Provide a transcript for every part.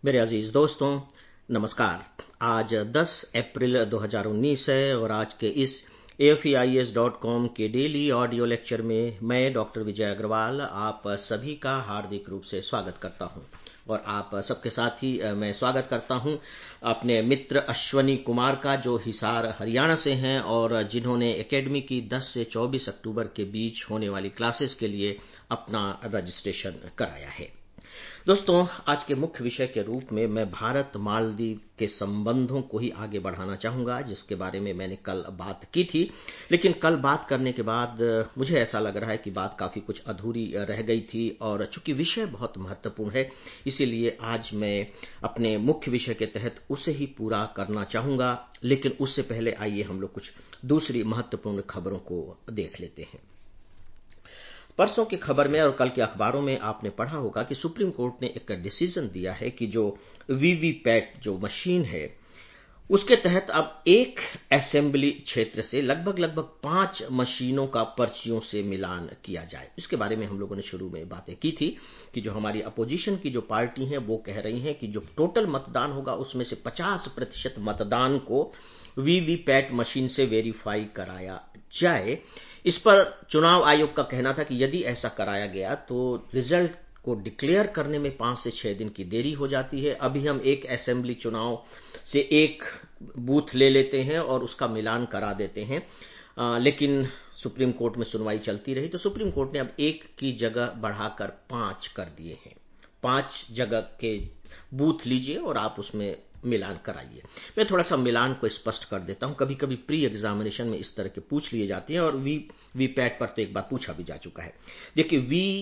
मेरे अजीज दोस्तों, नमस्कार। आज 10 अप्रैल 2019 है और आज के इस AFEIS.com के डेली ऑडियो लेक्चर में मैं डॉक्टर विजय अग्रवाल आप सभी का हार्दिक रूप से स्वागत करता हूं। और आप सबके साथ ही मैं स्वागत करता हूं अपने मित्र अश्वनी कुमार का, जो हिसार हरियाणा से हैं और जिन्होंने एकेडमी की 10 से 24 अक्टूबर के बीच होने वाली क्लासेस के लिए अपना रजिस्ट्रेशन कराया है। दोस्तों, आज के मुख्य विषय के रूप में मैं भारत मालदीव के संबंधों को ही आगे बढ़ाना चाहूंगा, जिसके बारे में मैंने कल बात की थी। लेकिन कल बात करने के बाद मुझे ऐसा लग रहा है कि बात काफी कुछ अधूरी रह गई थी, और चूंकि विषय बहुत महत्वपूर्ण है इसीलिए आज मैं अपने मुख्य विषय के तहत उसे ही पूरा करना चाहूंगा। लेकिन उससे पहले आइए हम लोग कुछ दूसरी महत्वपूर्ण खबरों को देख लेते हैं। परसों की खबर में और कल के अखबारों में आपने पढ़ा होगा कि सुप्रीम कोर्ट ने एक डिसीजन दिया है कि जो वीवीपैट जो मशीन है उसके तहत अब एक असेंबली क्षेत्र से लगभग 5 मशीनों का पर्चियों से मिलान किया जाए। इसके बारे में हम लोगों ने शुरू में बातें की थी कि जो हमारी अपोजिशन की जो पार्टी है वो कह रही है कि जो टोटल मतदान होगा उसमें से 50% मतदान को वीवीपैट मशीन से वेरीफाई कराया जाए। इस पर चुनाव आयोग का कहना था कि यदि ऐसा कराया गया तो रिजल्ट को डिक्लेयर करने में 5 से 6 दिन की देरी हो जाती है। अभी हम एक असेंबली चुनाव से एक बूथ ले लेते हैं और उसका मिलान करा देते हैं, लेकिन सुप्रीम कोर्ट में सुनवाई चलती रही तो सुप्रीम कोर्ट ने अब एक की जगह बढ़ाकर 5 कर दिए हैं। 5 जगह के बूथ लीजिए और आप उसमें मिलान कराइए। मैं थोड़ा सा मिलान को स्पष्ट कर देता हूं। कभी कभी प्री एग्जामिनेशन में इस तरह के पूछ लिए जाते हैं और वीपैट पर तो एक बार पूछा भी जा चुका है। देखिए,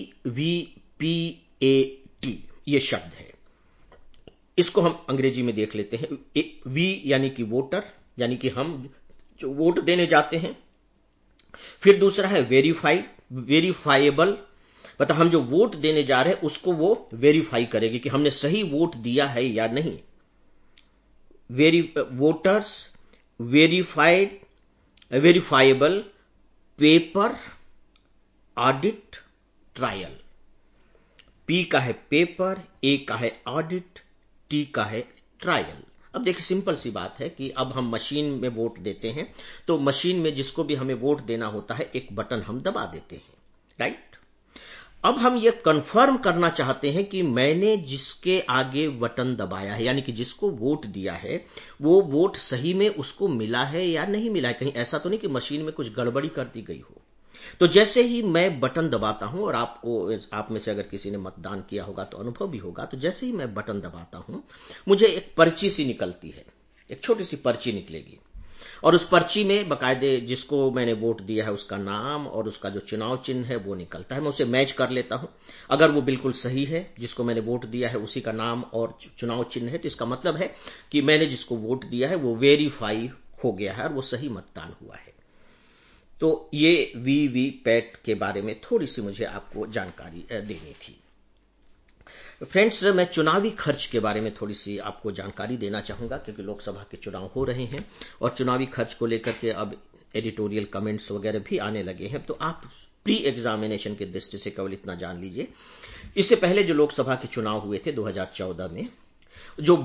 VVPAT ये शब्द है, इसको हम अंग्रेजी में देख लेते हैं। वी यानी कि वोटर, यानी कि हम जो वोट देने जाते हैं। फिर दूसरा है वेरीफाइएबल, मतलब हम जो वोट देने जा रहे हैं उसको वो वेरीफाई करेगी कि हमने सही वोट दिया है या नहीं। Voters, verifiable, paper, audit, trial. P का है पेपर, ए का है ऑडिट, टी का है ट्रायल। अब देखिए, सिंपल सी बात है कि अब हम मशीन में वोट देते हैं तो मशीन में जिसको भी हमें वोट देना होता है एक बटन हम दबा देते हैं, राइट। अब हम ये कंफर्म करना चाहते हैं कि मैंने जिसके आगे बटन दबाया है, यानी कि जिसको वोट दिया है, वो वोट सही में उसको मिला है या नहीं मिला है। कहीं ऐसा तो नहीं कि मशीन में कुछ गड़बड़ी कर दी गई हो। तो जैसे ही मैं बटन दबाता हूं, और आप में से अगर किसी ने मतदान किया होगा तो अनुभव भी होगा, तो जैसे ही मैं बटन दबाता हूं मुझे एक पर्ची सी निकलती है, एक छोटी सी पर्ची निकलेगी और उस पर्ची में बाकायदे जिसको मैंने वोट दिया है उसका नाम और उसका जो चुनाव चिन्ह है वो निकलता है। मैं उसे मैच कर लेता हूं। अगर वो बिल्कुल सही है, जिसको मैंने वोट दिया है उसी का नाम और चुनाव चिन्ह है, तो इसका मतलब है कि मैंने जिसको वोट दिया है वो वेरीफाई हो गया है और वो सही मतदान हुआ है। तो ये वीवीपैट के बारे में थोड़ी सी मुझे आपको जानकारी देनी थी। फ्रेंड्स, मैं चुनावी खर्च के बारे में थोड़ी सी आपको जानकारी देना चाहूंगा, क्योंकि लोकसभा के चुनाव हो रहे हैं और चुनावी खर्च को लेकर के अब एडिटोरियल कमेंट्स वगैरह भी आने लगे हैं। तो आप प्री एग्जामिनेशन की दृष्टि से केवल इतना जान लीजिए, इससे पहले जो लोकसभा के चुनाव हुए थे 2014 में, जो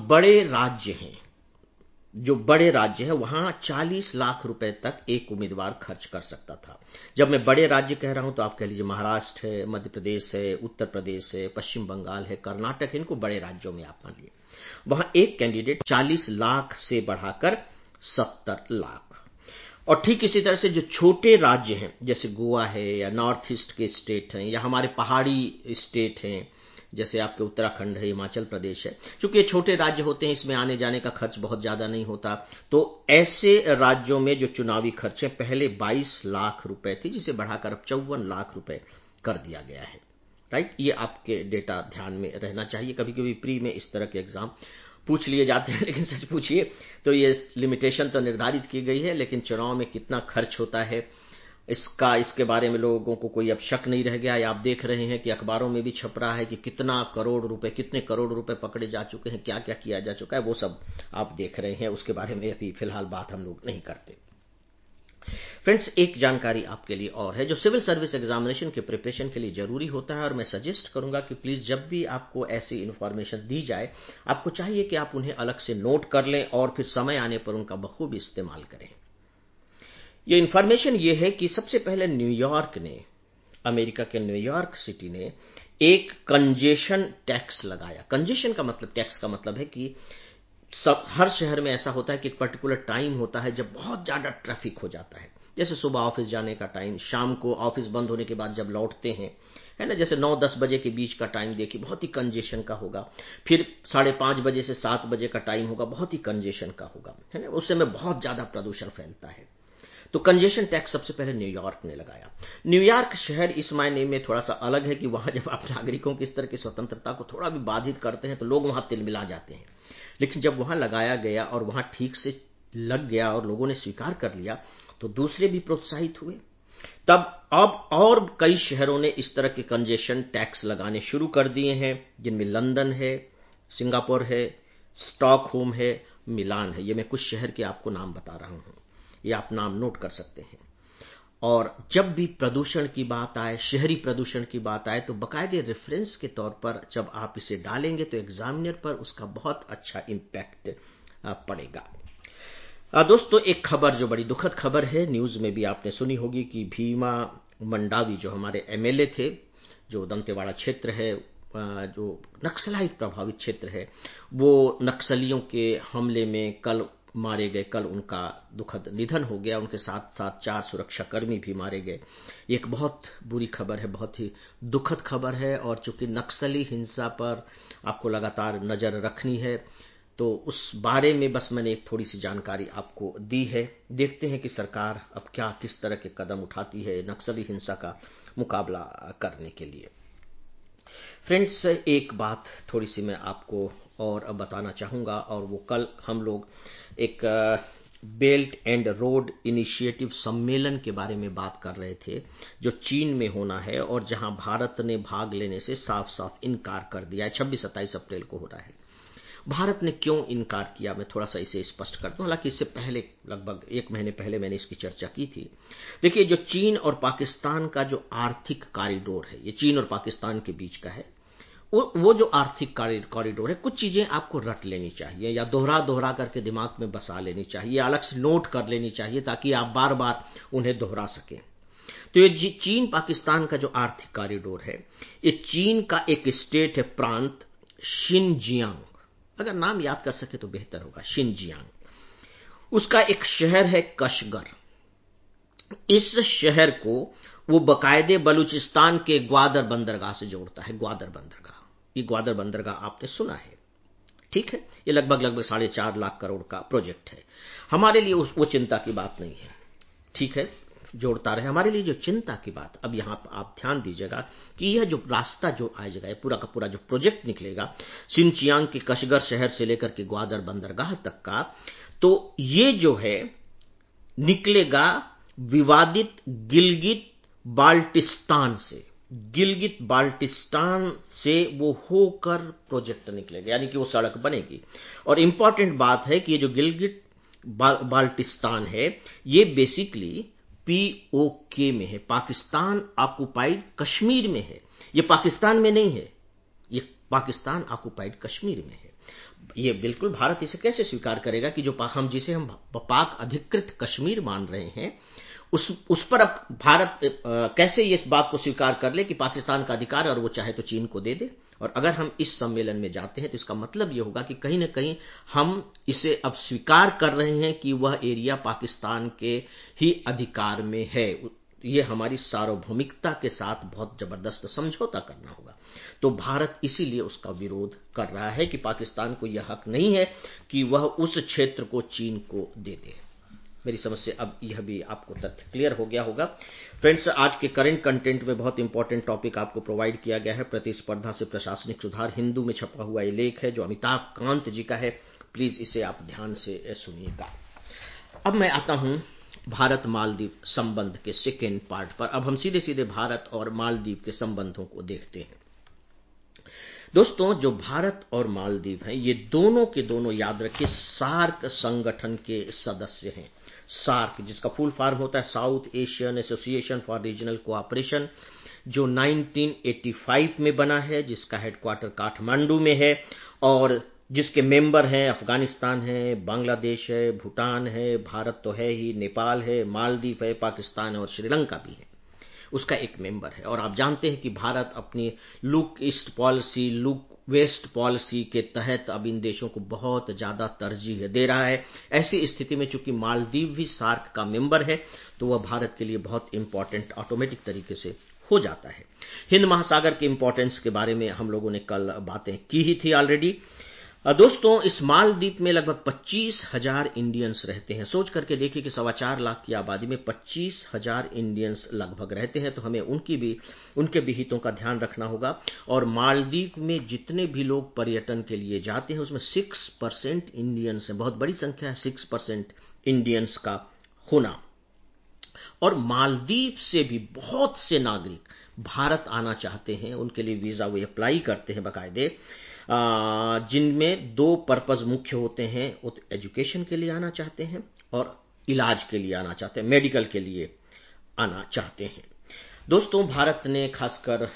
बड़े राज्य है वहां 40 लाख रुपए तक एक उम्मीदवार खर्च कर सकता था। जब मैं बड़े राज्य कह रहा हूं तो आप कह लीजिए महाराष्ट्र है, मध्य प्रदेश है, उत्तर प्रदेश है, पश्चिम बंगाल है, कर्नाटक है, इनको बड़े राज्यों में आप मान लिए। वहां एक कैंडिडेट 40 लाख से बढ़ाकर 70 लाख। और ठीक इसी तरह से जो छोटे राज्य हैं, जैसे गोवा है या नॉर्थ ईस्ट के स्टेट हैं या हमारे पहाड़ी स्टेट हैं, जैसे आपके उत्तराखंड है, हिमाचल प्रदेश है, क्योंकि ये छोटे राज्य होते हैं, इसमें आने जाने का खर्च बहुत ज्यादा नहीं होता। तो ऐसे राज्यों में जो चुनावी खर्च है पहले 22 लाख रुपए थी, जिसे बढ़ाकर अब 54 लाख रुपए कर दिया गया है, राइट। ये आपके डेटा ध्यान में रहना चाहिए। कभी कभी प्री में इस तरह के एग्जाम पूछ लिए जाते हैं, लेकिन सच पूछिए तो ये लिमिटेशन तो निर्धारित की गई है, लेकिन चुनाव में कितना खर्च होता है इसके बारे में लोगों को कोई अब शक नहीं रह गया है। आप देख रहे हैं कि अखबारों में भी छप रहा है कि कितने करोड़ रुपए पकड़े जा चुके हैं, क्या क्या किया जा चुका है, वो सब आप देख रहे हैं। उसके बारे में अभी फिलहाल बात हम लोग नहीं करते। फ्रेंड्स, एक जानकारी आपके लिए और है जो सिविल सर्विस एग्जामिनेशन के प्रिपरेशन के लिए जरूरी होता है, और मैं सजेस्ट करूंगा कि प्लीज जब भी आपको ऐसी इंफॉर्मेशन दी जाए, आपको चाहिए कि आप उन्हें अलग से नोट कर लें और फिर समय आने पर उनका बखूबी इस्तेमाल करें। ये इंफॉर्मेशन ये है कि सबसे पहले न्यूयॉर्क ने, अमेरिका के न्यूयॉर्क सिटी ने एक कंजेशन टैक्स लगाया। कंजेशन का मतलब, टैक्स का मतलब है कि हर शहर में ऐसा होता है कि एक पर्टिकुलर टाइम होता है जब बहुत ज्यादा ट्रैफिक हो जाता है, जैसे सुबह ऑफिस जाने का टाइम, शाम को ऑफिस बंद होने के बाद जब लौटते हैं, है ना, जैसे 9-10 बजे के बीच का टाइम देखिए बहुत ही कंजेशन का होगा। फिर 5:30 बजे से 7 बजे का टाइम होगा, बहुत ही कंजेशन का होगा, है ना, उस समय बहुत ज्यादा प्रदूषण फैलता है। तो कंजेशन टैक्स सबसे पहले न्यूयॉर्क ने लगाया। न्यूयॉर्क शहर इस मायने में थोड़ा सा अलग है कि वहां जब आप नागरिकों की इस तरह की स्वतंत्रता को थोड़ा भी बाधित करते हैं तो लोग वहां तिलमिला जाते हैं, लेकिन जब वहां लगाया गया और वहां ठीक से लग गया और लोगों ने स्वीकार कर लिया तो दूसरे भी प्रोत्साहित हुए। तब अब और कई शहरों ने इस तरह के कंजेशन टैक्स लगाने शुरू कर दिए हैं, जिनमें लंदन है, सिंगापुर है, स्टॉकहोम है, मिलान है। ये मैं कुछ शहर के आपको नाम बता रहा हूं, ये आप नाम नोट कर सकते हैं। और जब भी प्रदूषण की बात आए, शहरी प्रदूषण की बात आए, तो बाकायदे रेफरेंस के तौर पर जब आप इसे डालेंगे तो एग्जामिनर पर उसका बहुत अच्छा इंपैक्ट पड़ेगा। दोस्तों, एक खबर जो बड़ी दुखद खबर है, न्यूज में भी आपने सुनी होगी कि भीमा मंडावी जो हमारे एमएलए थे, जो दंतेवाड़ा क्षेत्र है, जो नक्सलाइट प्रभावित क्षेत्र है, वो नक्सलियों के हमले में कल मारे गए। कल उनका दुखद निधन हो गया। उनके साथ साथ 4 सुरक्षाकर्मी भी मारे गए। एक बहुत बुरी खबर है, बहुत ही दुखद खबर है। और चूंकि नक्सली हिंसा पर आपको लगातार नजर रखनी है, तो उस बारे में बस मैंने एक थोड़ी सी जानकारी आपको दी है। देखते हैं कि सरकार अब क्या, किस तरह के कदम उठाती है नक्सली हिंसा का मुकाबला करने के लिए। फ्रेंड्स, एक बात थोड़ी सी मैं आपको और बताना चाहूंगा, और वो कल हम लोग एक बेल्ट एंड रोड इनिशिएटिव सम्मेलन के बारे में बात कर रहे थे, जो चीन में होना है और जहां भारत ने भाग लेने से साफ साफ इनकार कर दिया है। 26-27 अप्रैल को हो रहा है। भारत ने क्यों इनकार किया, मैं थोड़ा सा इसे स्पष्ट कर दूं। हालांकि इससे पहले, लगभग 1 महीने पहले मैंने इसकी चर्चा की थी। देखिए, जो चीन और पाकिस्तान का जो आर्थिक कॉरिडोर है, ये चीन और पाकिस्तान के बीच का है। वो जो आर्थिक कॉरिडोर है, कुछ चीजें आपको रट लेनी चाहिए या दोहरा दोहरा करके दिमाग में बसा लेनी चाहिए, अलग से नोट कर लेनी चाहिए, ताकि आप बार बार उन्हें दोहरा सकें। तो ये चीन पाकिस्तान का जो आर्थिक कॉरिडोर है, ये चीन का एक स्टेट है, प्रांत शिनजियांग। अगर नाम याद कर सके तो बेहतर होगा, शिनजियांग। उसका एक शहर है कशगर। इस शहर को वो बाकायदे बलूचिस्तान के ग्वादर बंदरगाह से जोड़ता है। ग्वादर बंदरगाह, ये ग्वादर बंदरगाह आपने सुना है, ठीक है। ये लगभग 4.5 लाख करोड़ का प्रोजेक्ट है। हमारे लिए वो चिंता की बात नहीं है, ठीक है, जोड़ता रहे। हमारे लिए जो चिंता की बात, अब यहां आप ध्यान दीजिएगा कि यह जो रास्ता जो आएगा, पूरा का पूरा जो प्रोजेक्ट निकलेगा शिनजियांग के कशगर शहर से लेकर के ग्वादर बंदरगाह तक का, तो ये जो है निकलेगा विवादित गिलगित बाल्टिस्तान से। गिलगित बाल्टिस्तान से वो होकर प्रोजेक्ट निकलेगा, यानी कि वो सड़क बनेगी। और इंपॉर्टेंट बात है कि ये जो गिलगित बाल्टिस्तान है, ये बेसिकली पीओके में है, पाकिस्तान ऑक्युपाइड कश्मीर में है। ये पाकिस्तान में नहीं है, ये पाकिस्तान ऑक्युपाइड कश्मीर में है। ये बिल्कुल भारत इसे कैसे स्वीकार करेगा कि जो हम जिसे हम पाक अधिकृत कश्मीर मान रहे हैं, उस पर अब भारत कैसे इस बात को स्वीकार कर ले कि पाकिस्तान का अधिकार है और वो चाहे तो चीन को दे दे। और अगर हम इस सम्मेलन में जाते हैं तो इसका मतलब यह होगा कि कहीं ना कहीं हम इसे अब स्वीकार कर रहे हैं कि वह एरिया पाकिस्तान के ही अधिकार में है। ये हमारी सार्वभौमिकता के साथ बहुत जबरदस्त समझौता करना होगा। तो भारत इसीलिए उसका विरोध कर रहा है कि पाकिस्तान को यह हक नहीं है कि वह उस क्षेत्र को चीन को दे दे। मेरी समझ से अब यह भी आपको तथ्य क्लियर हो गया होगा। फ्रेंड्स, आज के करंट कंटेंट में बहुत इंपॉर्टेंट टॉपिक आपको प्रोवाइड किया गया है। प्रतिस्पर्धा से प्रशासनिक सुधार, हिंदू में छपा हुआ ये लेख है जो अमिताभ कांत जी का है। प्लीज इसे आप ध्यान से सुनिएगा। अब मैं आता हूं भारत मालदीव संबंध के सेकेंड पार्ट पर। अब हम सीधे सीधे भारत और मालदीव के संबंधों को देखते हैं। दोस्तों, जो भारत और मालदीव हैं, ये दोनों के दोनों याद रखिए सार्क संगठन के सदस्य हैं। सार्क, जिसका फुल फॉर्म होता है South Asian association for regional cooperation, जो 1985 में बना है, जिसका हेडक्वार्टर काठमांडू में है और जिसके मेंबर हैं अफगानिस्तान है, बांग्लादेश है, भूटान है, भारत तो है ही, नेपाल है, मालदीव है, पाकिस्तान है और श्रीलंका भी है, उसका एक मेंबर है। और आप जानते हैं कि भारत अपनी look east policy, look west policy के तहत अब इन देशों को बहुत ज्यादा तरजीह दे रहा है। ऐसी स्थिति में चूंकि मालदीव भी सार्क का मेंबर है, तो वह भारत के लिए बहुत इंपॉर्टेंट ऑटोमेटिक तरीके से हो जाता है। हिंद महासागर के इंपॉर्टेंस के बारे में हम लोगों ने कल बातें की ही थी ऑलरेडी। दोस्तों, इस मालदीप में लगभग 25,000 इंडियंस रहते हैं। सोच करके देखिए कि 4.25 लाख की आबादी में 25,000 इंडियंस लगभग रहते हैं, तो हमें उनके भी हितों का ध्यान रखना होगा। और मालदीव में जितने भी लोग पर्यटन के लिए जाते हैं, उसमें 6% इंडियंस हैं। बहुत बड़ी संख्या है 6% इंडियंस का होना। और मालदीव से भी बहुत से नागरिक भारत आना चाहते हैं, उनके लिए वीजा वे अप्लाई करते हैं बाकायदे, जिनमें 2 पर्पज मुख्य होते हैं। वो तो एजुकेशन के लिए आना चाहते हैं और इलाज के लिए आना चाहते हैं, मेडिकल के लिए आना चाहते हैं। दोस्तों, भारत ने खासकर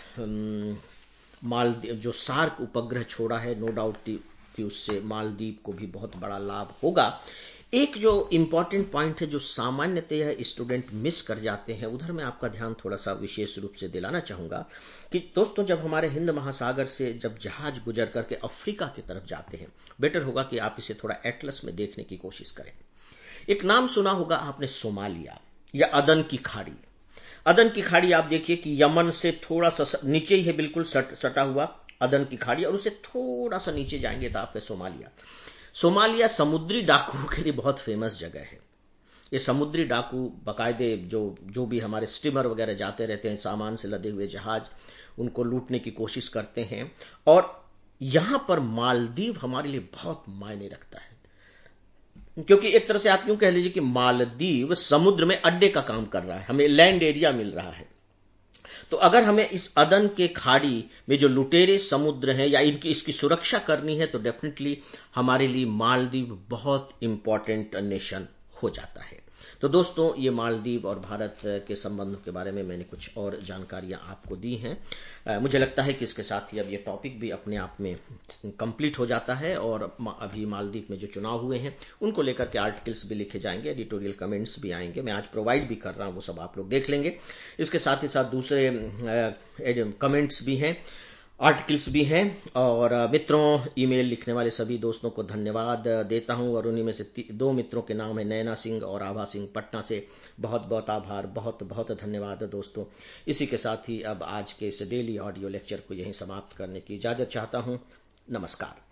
मालदीव जो सार्क उपग्रह छोड़ा है, नो डाउट कि उससे मालदीव को भी बहुत बड़ा लाभ होगा। एक जो इंपॉर्टेंट पॉइंट है जो सामान्यतः स्टूडेंट मिस कर जाते हैं, उधर मैं आपका ध्यान थोड़ा सा विशेष रूप से दिलाना चाहूंगा कि दोस्तों, जब हमारे हिंद महासागर से जब जहाज गुजर करके अफ्रीका की तरफ जाते हैं, बेटर होगा कि आप इसे थोड़ा एटलस में देखने की कोशिश करें। एक नाम सुना होगा आपने, सोमालिया या अदन की खाड़ी। अदन की खाड़ी आप देखिए कि यमन से थोड़ा सा नीचे ही है, बिल्कुल सटा हुआ अदन की खाड़ी, और उससे थोड़ा सा नीचे जाएंगे तो आपके सोमालिया। सोमालिया समुद्री डाकुओं के लिए बहुत फेमस जगह है। ये समुद्री डाकू बाकायदे जो भी हमारे स्टीमर वगैरह जाते रहते हैं, सामान से लदे हुए जहाज, उनको लूटने की कोशिश करते हैं। और यहां पर मालदीव हमारे लिए बहुत मायने रखता है, क्योंकि एक तरह से आप यूं कह लीजिए कि मालदीव समुद्र में अड्डे का काम कर रहा है, हमें लैंड एरिया मिल रहा है। तो अगर हमें इस अदन के खाड़ी में जो लुटेरे समुद्र हैं या इसकी सुरक्षा करनी है, तो डेफिनेटली हमारे लिए मालदीव बहुत इंपॉर्टेंट नेशन हो जाता है। तो दोस्तों, ये मालदीव और भारत के संबंधों के बारे में मैंने कुछ और जानकारियां आपको दी हैं। मुझे लगता है कि इसके साथ ही अब ये टॉपिक भी अपने आप में कंप्लीट हो जाता है। और अभी मालदीव में जो चुनाव हुए हैं, उनको लेकर के आर्टिकल्स भी लिखे जाएंगे, एडिटोरियल कमेंट्स भी आएंगे, मैं आज प्रोवाइड भी कर रहा हूं, वो सब आप लोग देख लेंगे। इसके साथ ही साथ दूसरे कमेंट्स भी हैं, आर्टिकल्स भी हैं। और मित्रों, ईमेल लिखने वाले सभी दोस्तों को धन्यवाद देता हूं। और उन्हीं में से 2 मित्रों के नाम है, नैना सिंह और आभा सिंह पटना से। बहुत बहुत आभार, बहुत बहुत धन्यवाद दोस्तों। इसी के साथ ही अब आज के इस डेली ऑडियो लेक्चर को यहीं समाप्त करने की इजाजत चाहता हूं। नमस्कार।